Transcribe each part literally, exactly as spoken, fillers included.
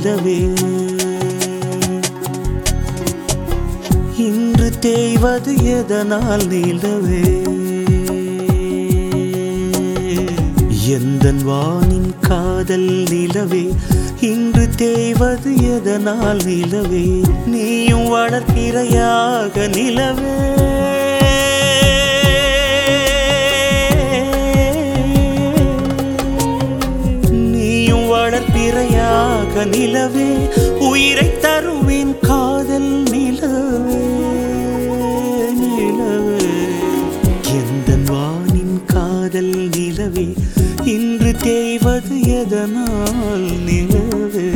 நிலவே இன்று தேய்வது எதனால் நிலவே எந்தன் வானின் காதல் நிலவே இன்று தேய்வது எதனால் நிலவே நீயும் வளர்ப்பிறையாக நிலவே நீயும் வளர்ப்பிறையாக நிலவே உயிரை தருவேன் காதல் நிலவே நிலவே எந்தன் வானின் காதல் நிலவே இன்று தேய்வது எதனால் நிலவே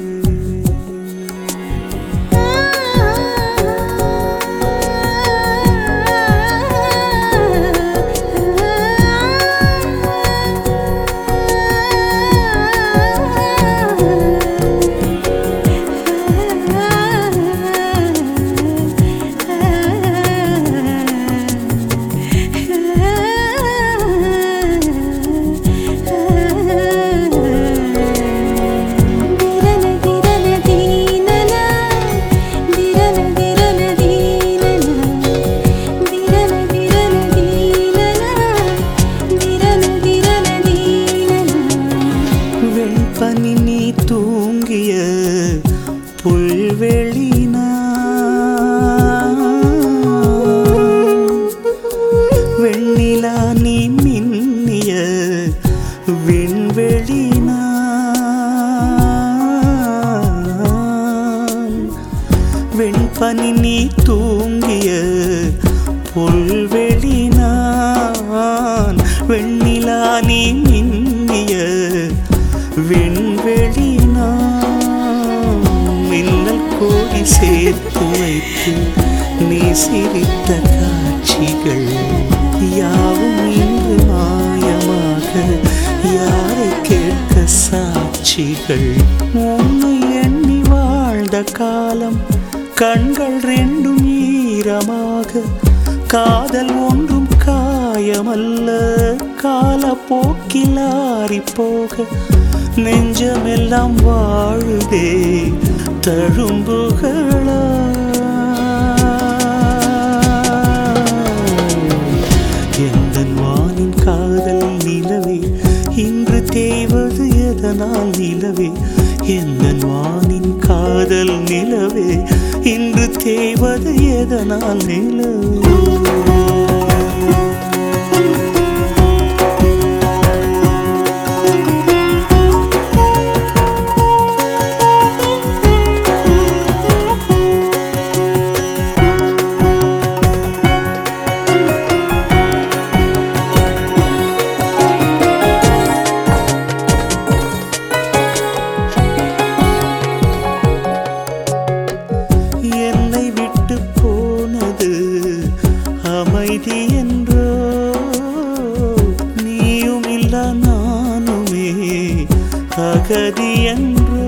பனி நீ தூங்கிய புல்வெளினா வெண்ணிலா நீ மின்னிய விண்வெளினா வெண்பனி நீ தூங்கிய புல்வெளினான் வெண்ணிலா நீ மின்னிய விண்வெளினா மின்னல் கோடி சேர்த்து வைத்து நீ சிரித்த காட்சிகள் யாவும் இன்று மாயமாக யாரை கேட்க சாட்சிகள் உன்னை எண்ணி வாழ்ந்த காலம் கண்கள் ரெண்டும் ஈரமாக காதல் ஒன்றும் காயமல்ல காலப்போக்கில் ஆறிப்போக நெஞ்சமெல்லாம் வாழுதே தழும்புகளா எந்தன் வானின் காதல் நிலவே இன்று தேய்வது எதனால் நிலவே எந்தன் வானின் காதல் நிலவே இன்று தேய்வது எதனால் நிலவே என்னை விட்டு போனது அமைதி என்றோ நீயும் இல்ல நானுமே அகதி என்றோ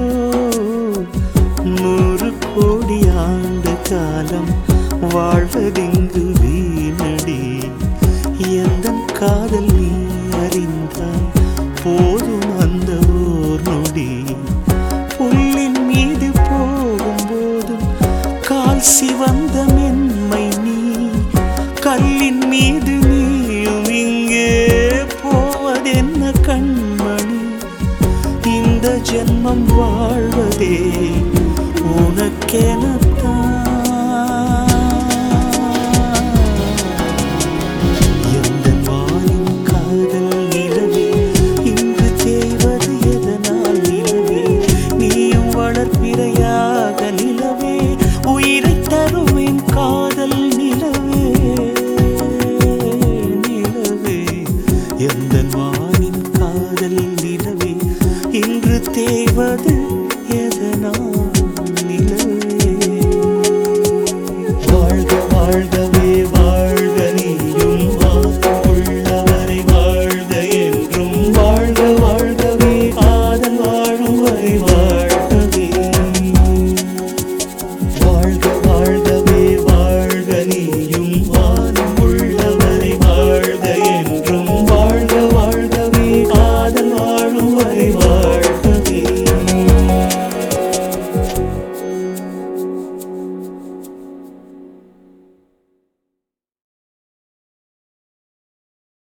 நூறு கோடி ஆண்டு காலம் வாழ்வதிங்கு வீணடி எந்தன் காதல் நீ அறிந்தால் போதும் அந்த ஓர் நொடி புல்லின் மீது போகும்போதும் கால் சிவந்த மென்மை நீ கல்லின் மீது நீயும் இங்கே போவதென்ன கண்மணி இந்த ஜென்மம் வாழ்வதே உனக்கென